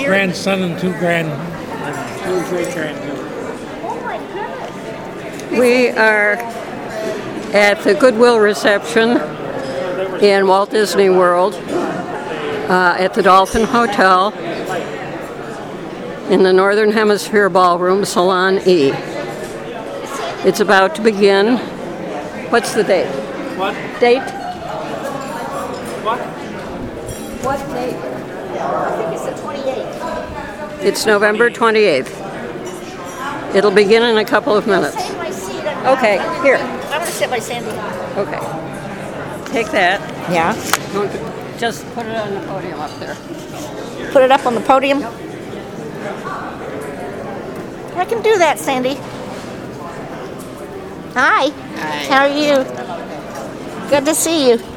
grandson and two great grandchildren. We are at the Goodwill reception in Walt Disney World at the Dolphin Hotel in the Northern Hemisphere Ballroom, Salon E. It's about to begin. What's the date? What? Date? What? What date? I think it's the 28th. It's November 28th. It'll begin in a couple of minutes. Save my seat. Okay, here. I'm going to sit by Sandy. Okay. Take that. Yeah. Just put it on the podium up there. Put it up on the podium. I can do that, Sandy. Hi. Hi. How are you? Good to see you.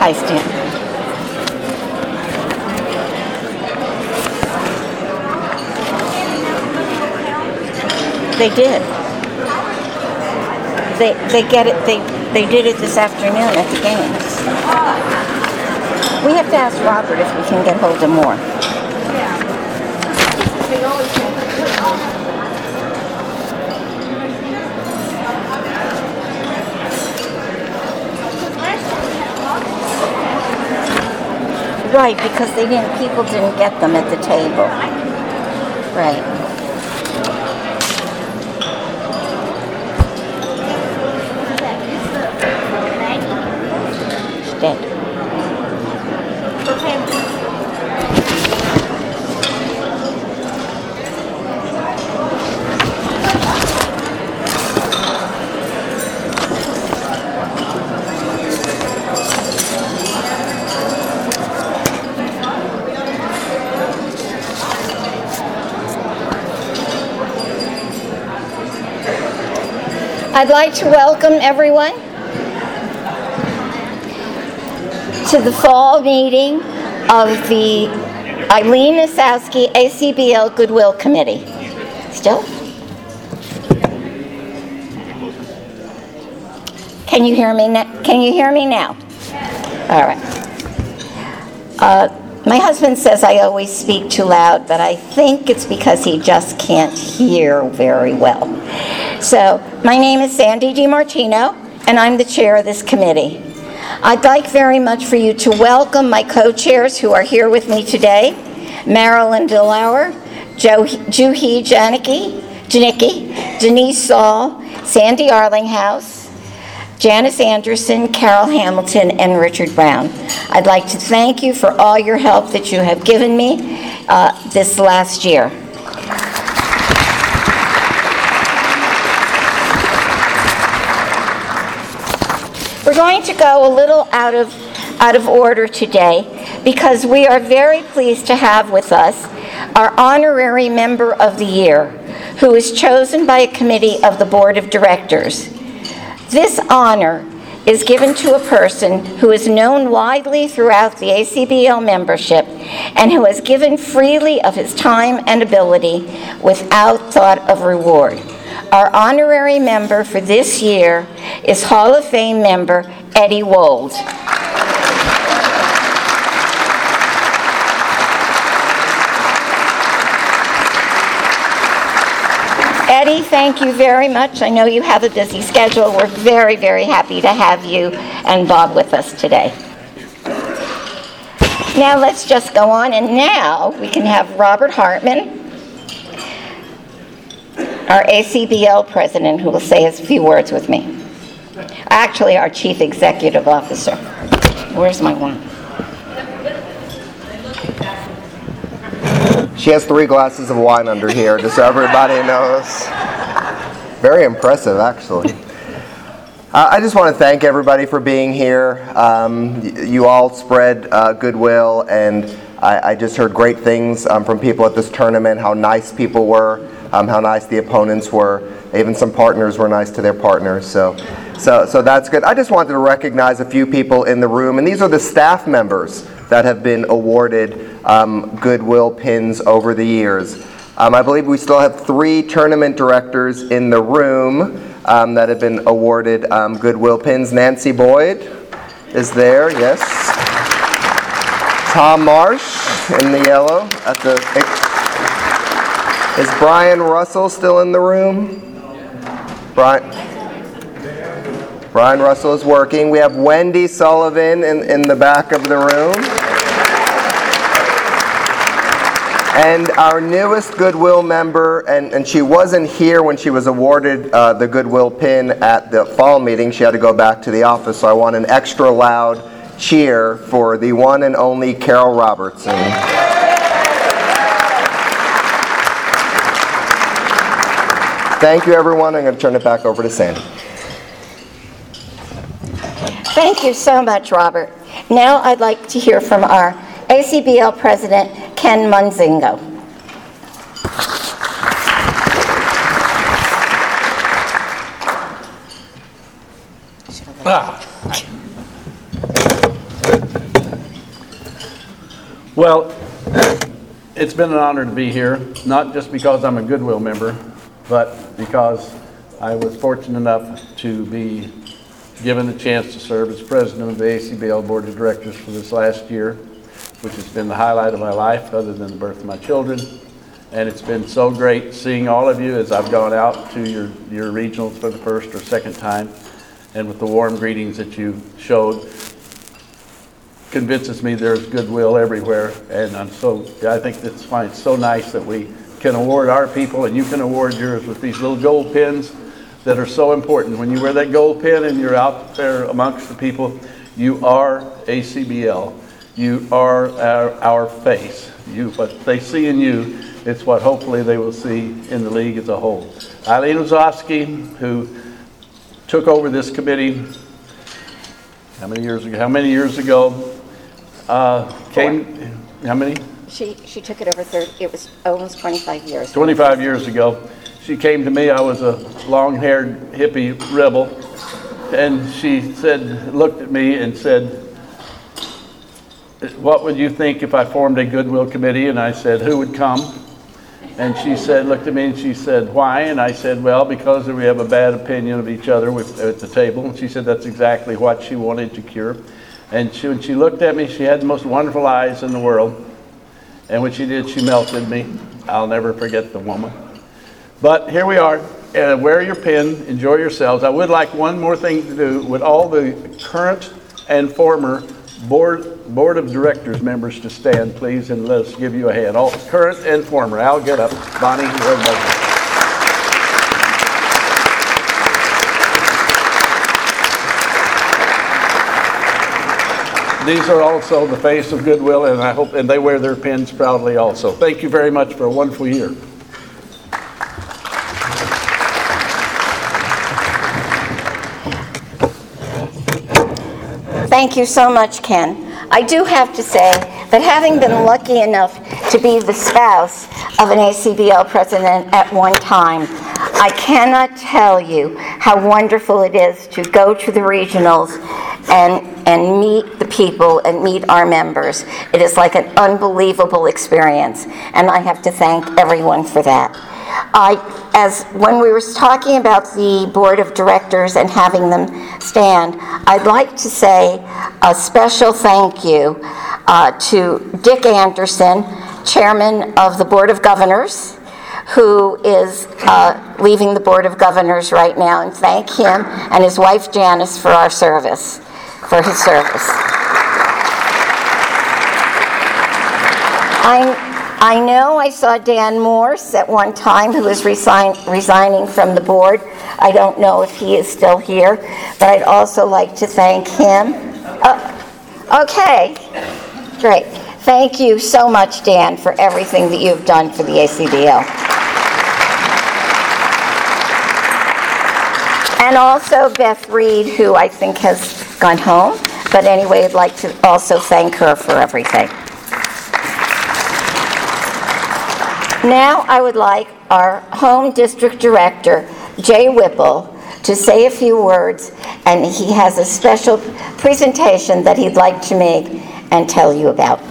Hi, Stan. They did. They get it. They did it this afternoon at the games. We have to ask Robert if we can get hold of more. Right, because people didn't get them at the table. Right. Dead. I'd like to welcome everyone to the fall meeting of the Eileen Osowski ACBL Goodwill Committee. Still? Can you hear me now? Can you hear me now? All right. My husband says I always speak too loud, but I think it's because he just can't hear very well. So, my name is Sandy DiMartino, and I'm the chair of this committee. I'd like very much for you to welcome my co-chairs who are here with me today, Marilyn Dillauer, Juhi Janicki, Denise Saul, Sandy Arlinghouse, Janice Anderson, Carol Hamilton, and Richard Brown. I'd like to thank you for all your help that you have given me this last year. We're going to go a little out of order today because we are very pleased to have with us our honorary member of the year, who is chosen by a committee of the board of directors. This honor is given to a person who is known widely throughout the ACBL membership and who has given freely of his time and ability without thought of reward. Our honorary member for this year is Hall of Fame member Eddie Wold. Eddie, thank you very much. I know you have a busy schedule. We're very, very happy to have you and Bob with us today. Now let's just go on, and now we can have Robert Hartman, our ACBL president, who will say a few words with me. Actually, our chief executive officer. Where's my wine? She has 3 glasses of wine under here, just so everybody knows. Very impressive, actually. I just want to thank everybody for being here. You all spread goodwill, and I just heard great things from people at this tournament, how nice people were, how nice the opponents were. Even some partners were nice to their partners, so that's good. I just wanted to recognize a few people in the room, and these are the staff members that have been awarded Goodwill pins over the years. I believe we still have 3 tournament directors in the room that have been awarded Goodwill pins. Nancy Boyd is there, yes. Tom Marsh in the yellow. Is Brian Russell still in the room? Brian Russell is working. We have Wendy Sullivan in the back of the room. And our newest Goodwill member, and she wasn't here when she was awarded the Goodwill pin at the fall meeting. She had to go back to the office, so I want an extra loud cheer for the one and only Carol Robertson. Thank you, everyone. I'm going to turn it back over to Sandy. Thank you so much, Robert. Now I'd like to hear from our ACBL president, Ken Munzingo. Well, it's been an honor to be here, not just because I'm a Goodwill member, but because I was fortunate enough to be given the chance to serve as president of the ACBL Board of Directors for this last year, which has been the highlight of my life other than the birth of my children. And it's been so great seeing all of you as I've gone out to your regionals for the first or second time, and with the warm greetings that you showed, convinces me there's goodwill everywhere. And I think it's fine. It's so nice that we can award our people, and you can award yours with these little gold pins that are so important. When you wear that gold pin and you're out there amongst the people, you are ACBL. You are our face. What they see in you, it's what hopefully they will see in the league as a whole. Eileen Ozofsky, who took over this committee how many years ago? How many? She took it over it was almost 25 years. 25 years ago. She came to me. I was a long-haired hippie rebel, and she looked at me and said, "What would you think if I formed a Goodwill committee?" And I said, "Who would come?" And she looked at me and she said, "Why?" And I said, "Well, because we have a bad opinion of each other at the table." And she said that's exactly what she wanted to cure. And when she looked at me, she had the most wonderful eyes in the world. And when she did, she melted me. I'll never forget the woman. But here we are. Wear your pin. Enjoy yourselves. I would like one more thing to do with all the current and former Board of Directors members to stand, please, and let us give you a hand. All current and former. Al, get up. Bonnie, everybody. These are also the face of Goodwill, and they wear their pins proudly also. Thank you very much for a wonderful year. Thank you so much, Ken. I do have to say that having been lucky enough to be the spouse of an ACBL president at one time, I cannot tell you how wonderful it is to go to the regionals and meet the people and meet our members. It is like an unbelievable experience, and I have to thank everyone for that. When we were talking about the Board of Directors and having them stand, I'd like to say a special thank you to Dick Anderson, Chairman of the Board of Governors, who is leaving the Board of Governors right now, and thank him and his wife Janice for his service. I know I saw Dan Morse at one time, who was resigning from the board. I don't know if he is still here, but I'd also like to thank him. Okay, great. Thank you so much, Dan, for everything that you've done for the ACBL. And also Beth Reed, who I think has gone home. But anyway, I'd like to also thank her for everything. Now I would like our Home District Director, Jay Whipple, to say a few words, and he has a special presentation that he'd like to make and tell you about.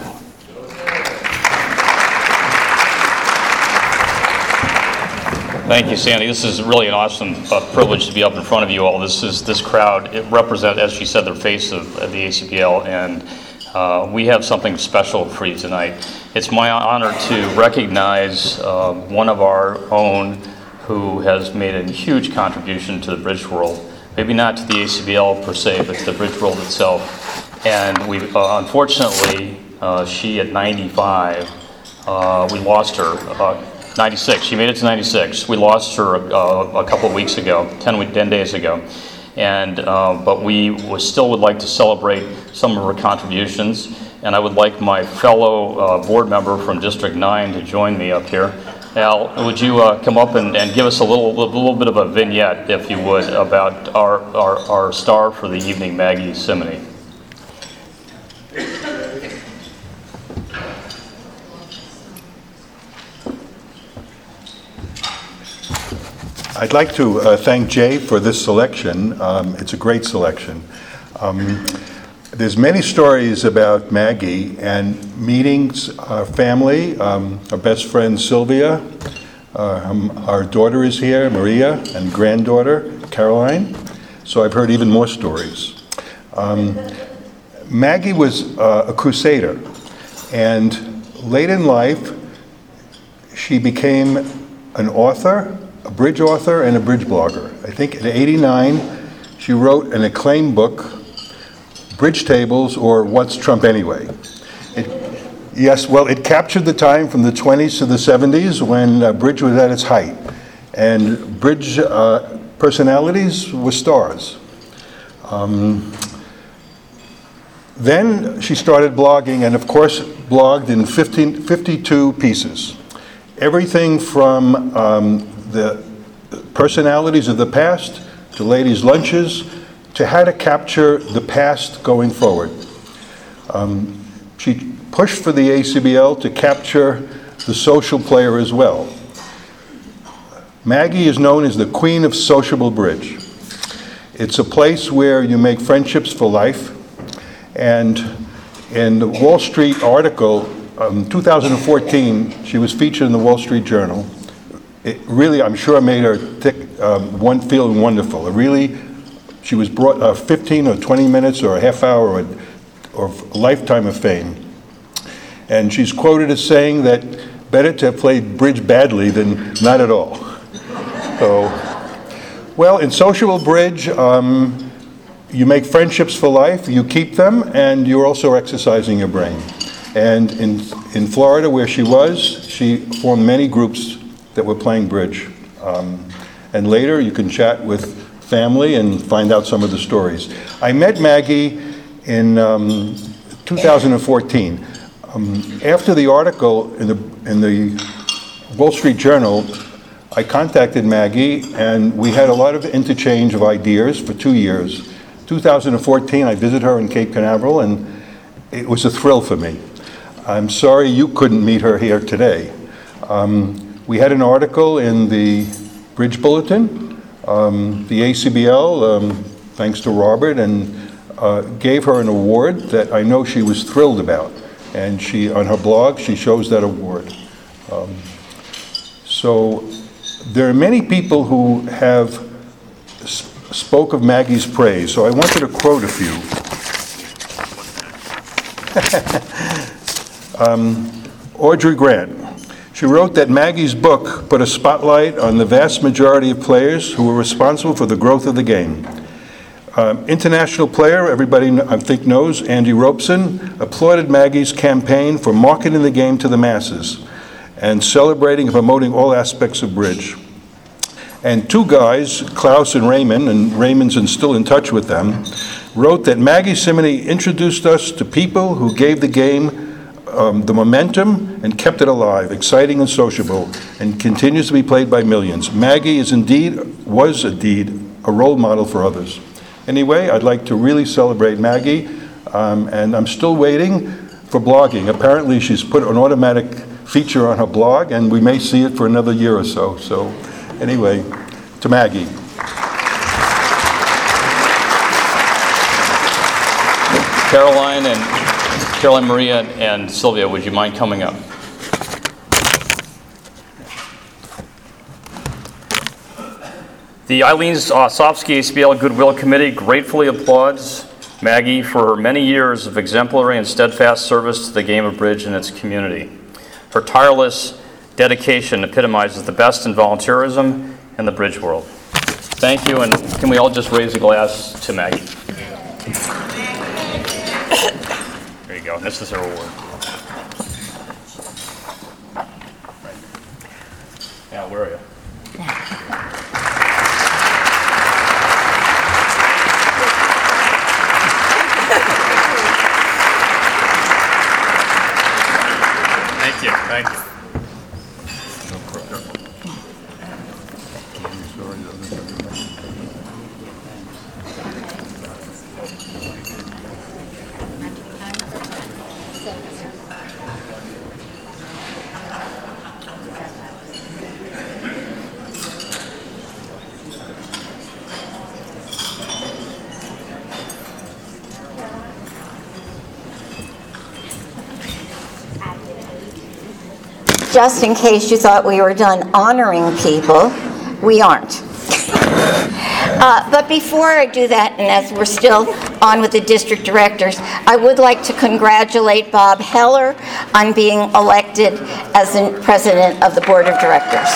Thank you, Sandy. This is really an awesome privilege to be up in front of you all. This crowd, it represents, as she said, the face of the ACBL, and we have something special for you tonight. It's my honor to recognize one of our own who has made a huge contribution to the bridge world. Maybe not to the ACBL per se, but to the bridge world itself. And we, unfortunately, she at 95, we lost her. 96. She made it to 96. We lost her a couple of weeks ago, 10 days ago, and but we still would like to celebrate some of her contributions. And I would like my fellow board member from District 9 to join me up here. Al, would you come up and give us a little bit of a vignette, if you would, about our star for the evening, Maggie Simony? I'd like to thank Jay for this selection. It's a great selection. there's many stories about Maggie and meetings, our family, our best friend Sylvia, our daughter is here, Maria, and granddaughter, Caroline. So I've heard even more stories. Maggie was a crusader, and late in life, she became an author, a bridge author, and a bridge blogger. I think at 89, she wrote an acclaimed book, Bridge Tables, or What's Trump Anyway? It captured the time from the 20s to the 70s when bridge was at its height, and bridge personalities were stars. Then she started blogging, and of course blogged in 52 pieces. Everything from the personalities of the past, to ladies' lunches, to how to capture the past going forward. She pushed for the ACBL to capture the social player as well. Maggie is known as the Queen of Sociable Bridge. It's a place where you make friendships for life. And in the Wall Street article, 2014, she was featured in the Wall Street Journal. It really, I'm sure, made her feeling wonderful. She was brought 15 or 20 minutes or a half hour or a lifetime of fame. And she's quoted as saying that better to have played bridge badly than not at all. So, well, in sociable bridge, you make friendships for life, you keep them, and you're also exercising your brain. And in Florida, where she was, she formed many groups that were playing bridge. And later, you can chat with family and find out some of the stories. I met Maggie in 2014. After the article in the Wall Street Journal, I contacted Maggie, and we had a lot of interchange of ideas for 2 years. 2014, I visited her in Cape Canaveral, and it was a thrill for me. I'm sorry you couldn't meet her here today. We had an article in the Bridge Bulletin. The ACBL, thanks to Robert, and gave her an award that I know she was thrilled about. And she, on her blog, she shows that award. So there are many people who have spoke of Maggie's praise, so I wanted to quote a few. Audrey Grant. She wrote that Maggie's book put a spotlight on the vast majority of players who were responsible for the growth of the game. International player, everybody I think knows, Andy Robeson, applauded Maggie's campaign for marketing the game to the masses and celebrating and promoting all aspects of bridge. And two guys, Klaus and Raymond's still in touch with them, wrote that Maggie Simony introduced us to people who gave the game the momentum and kept it alive, exciting and sociable, and continues to be played by millions. Maggie was indeed a role model for others. Anyway, I'd like to really celebrate Maggie, and I'm still waiting for blogging. Apparently she's put an automatic feature on her blog, and we may see it for another year or so. So anyway, to Maggie. Caroline, Maria, and Sylvia, would you mind coming up? The Eileen Sopsky ACBL Goodwill Committee gratefully applauds Maggie for her many years of exemplary and steadfast service to the game of bridge and its community. Her tireless dedication epitomizes the best in volunteerism in the bridge world. Thank you, and can we all just raise a glass to Maggie? There you go. This is her award. Yeah, where are you? Thank you. Thank you. just in case you thought we were done honoring people, we aren't. But before I do that, and as we're still on with the district directors, I would like to congratulate Bob Heller on being elected as the president of the board of directors.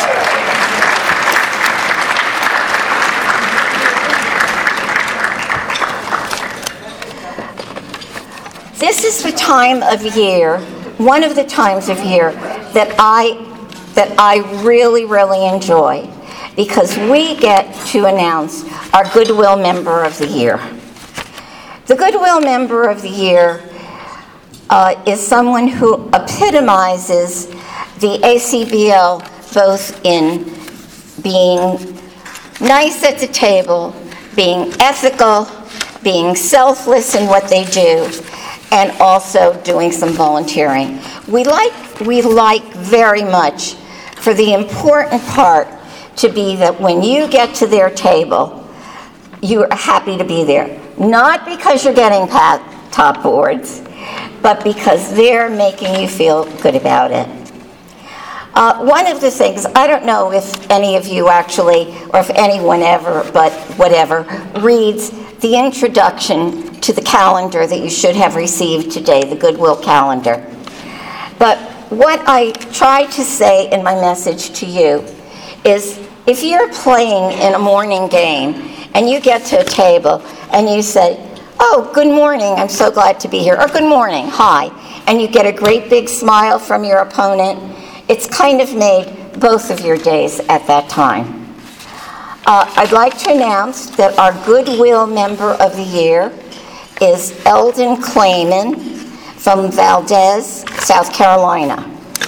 This is the time of year, one of the times of year that I really, really enjoy, because we get to announce our Goodwill Member of the Year. The Goodwill Member of the Year is someone who epitomizes the ACBL both in being nice at the table, being ethical, being selfless in what they do, and also doing some volunteering. We like very much for the important part to be that when you get to their table, you are happy to be there. Not because you're getting top boards, but because they're making you feel good about it. One of the things, I don't know if any of you actually, or if anyone ever, but whatever, reads the introduction to the calendar that you should have received today, the Goodwill calendar. But what I try to say in my message to you is, if you're playing in a morning game and you get to a table and you say, "Oh, good morning, I'm so glad to be here," or "Good morning, hi," and you get a great big smile from your opponent, it's kind of made both of your days at that time. I'd like to announce that our Goodwill Member of the Year is Eldon Clayman from Valdez, South Carolina.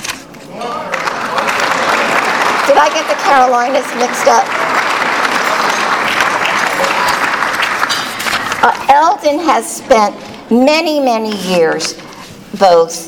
Did I get the Carolinas mixed up? Eldon has spent many, many years both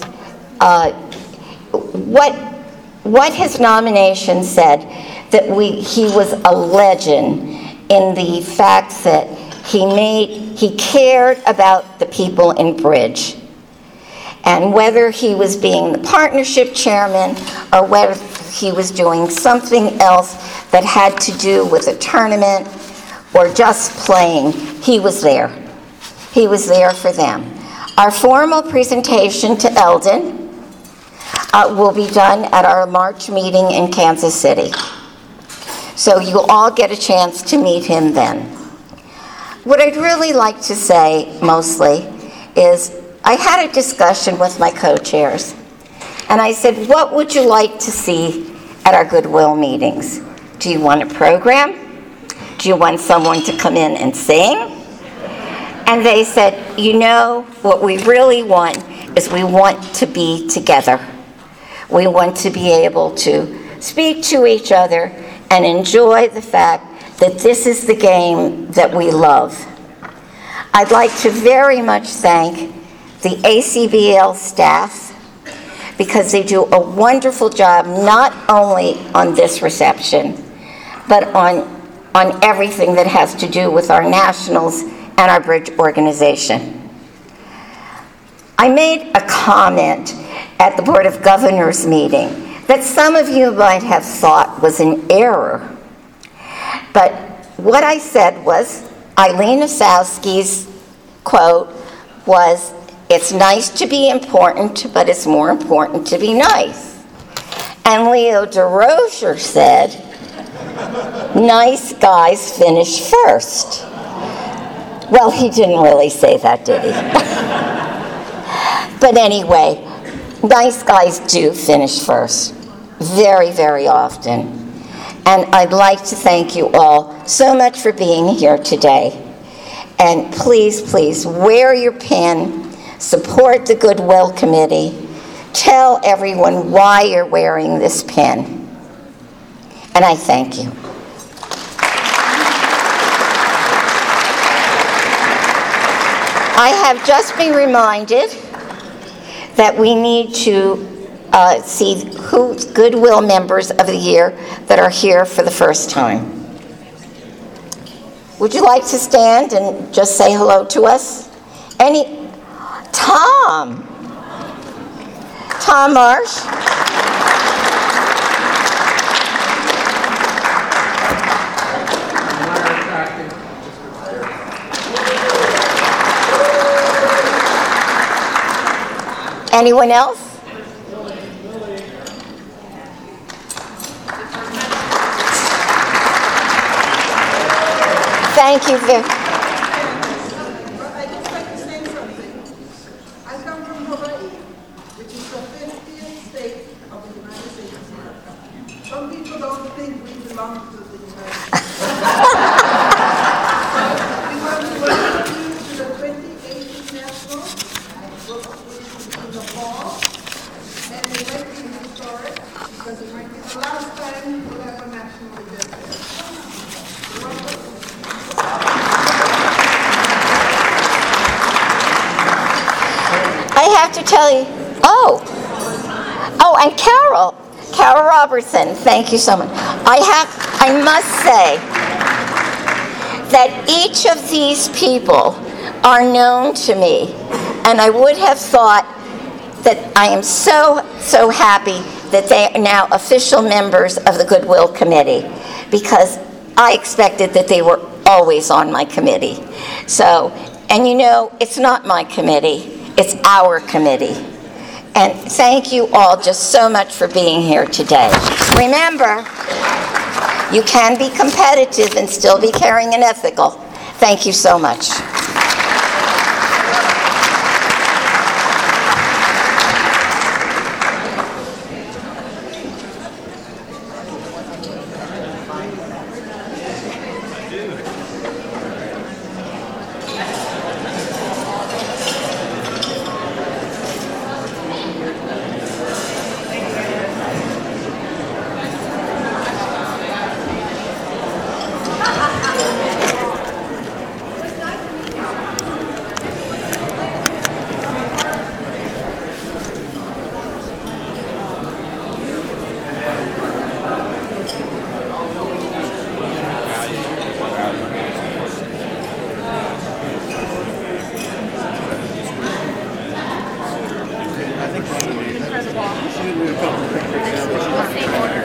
what his nomination said, that he was a legend in the fact that he cared about the people in Bridge. And whether he was being the partnership chairman or whether he was doing something else that had to do with a tournament or just playing, he was there. He was there for them. Our formal presentation to Eldon will be done at our March meeting in Kansas City. So you'll all get a chance to meet him then. What I'd really like to say mostly is, I had a discussion with my co-chairs, and I said, what would you like to see at our Goodwill meetings? Do you want a program? Do you want someone to come in and sing? And they said, you know, what we really want is we want to be together. We want to be able to speak to each other and enjoy the fact that this is the game that we love. I'd like to very much thank the ACBL staff, because they do a wonderful job not only on this reception, but on everything that has to do with our nationals and our Bridge organization. I made a comment at the Board of Governors meeting that some of you might have thought was an error. But what I said was, Eileen Osowski's quote was, "It's nice to be important, but it's more important to be nice." And Leo DeRocher said, "Nice guys finish first." Well, he didn't really say that, did he? But anyway, nice guys do finish first, very, very often. And I'd like to thank you all so much for being here today. And please, please, wear your pin, support the Goodwill Committee, tell everyone why you're wearing this pin. And I thank you. I have just been reminded that we need to see who's Goodwill Members of the Year that are here for the first time. Would you like to stand and just say hello to us? Tom Marsh. Anyone else? Thank you very much. I'd just like to say something. I come from Hawaii, which is the 50th state of the United States of America. Some people don't think we belong to the United States. We want to welcome you to the 2018 National Book in the fall, and it might be historic because it might be the last time we'll have a national event there. I have to tell you, and Carol Robertson, thank you so much. I must say that each of these people are known to me, and I would have thought that I am so happy that they are now official members of the Goodwill Committee, because I expected that they were always on my committee. So, and you know, it's not my committee. It's our committee. And thank you all just so much for being here today. Remember, you can be competitive and still be caring and ethical. Thank you so much. Incredible.